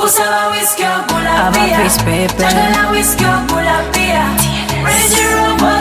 Usaba whiskey okula beer. Chagala whiskey okula beer. Range Rover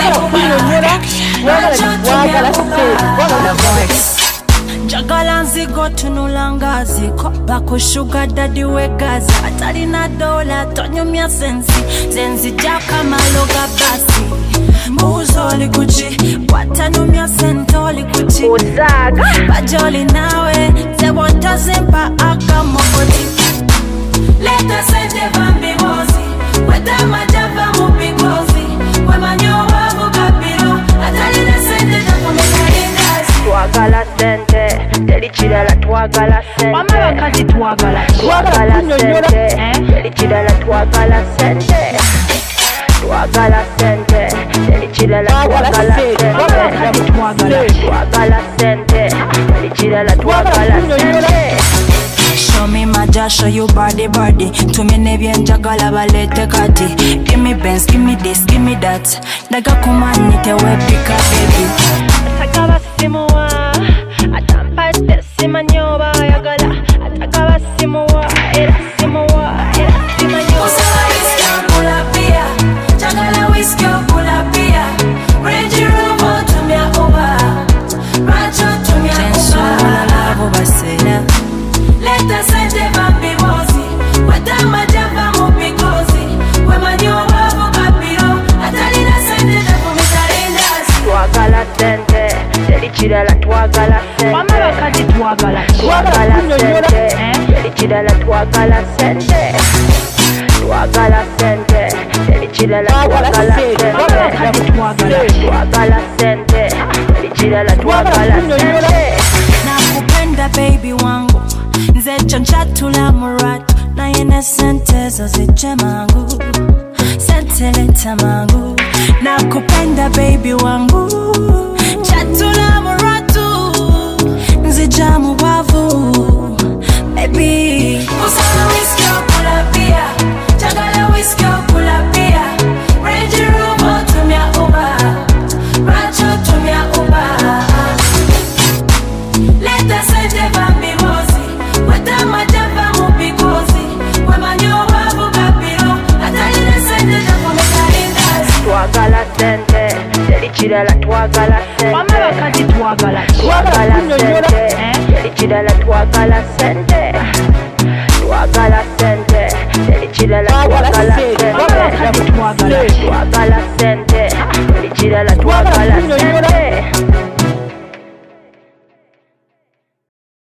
Jagala nzigo tunulanga ziko Bako sugar daddy wegaza Atali na dola tonyumia sensi Zenzi jaka maloga basi Muzo likuchi Watanumia sento likuchi Uzaga Bajoli nawe Zewonta zimpa aka mokoti Leta sente vambi mozi Weta majaba mupigozi Wemanyowa mukapiro Atali na sente jakumeka ingazi Twagala sente Delichidala twagala sente Wama wakati twagala sente Delichidala twagala sente Twagala sente Delichidala twagala sente Twagala sente Delichidala twagala sente Show me my jaw, show you body. To me nebyen jagala balete kati. Give me Benz, give me this, give me that. Daga kumanite webika baby. Ataka basimuwa, atampa sima nyoba yagala. Ataka basimuwa, era simuwa. Usaba whiskey okula beer, jagala whiskey okula beer. Range Rover tumia Uber, Rancho tumia Uber. Leta sente vambi mozi Weta majaba mupigozi Wemanyowa mukapiro Atali na sente jakumisa rindazi Twagala sente Delichidala twagala sente Wama wakati twagala sente Delichidala twagala sente Twagala sente Delichidala twagala sente Twagala sente Delichidala twagala sente Nakupenda baby wangu Nzecho nchatula muratu Na yene sente zoziche mangu Sente leta mangu Nakupenda baby wangu Chatula muratu Nzija mubavu Baby Usaba whiskey okula beer Chagala whiskey okula beer Range Rover tumia Uber Rancho tumia Uber Leta sente vambi mozi Weta majaba mupigozi Wemanyowa mukapiro Atali na sente jakumeka ingazi Twagala sente Delichidala twagala sente Wama wakati twagala sente Delichidala twagala sente Twagala sente Delichidala twagala sente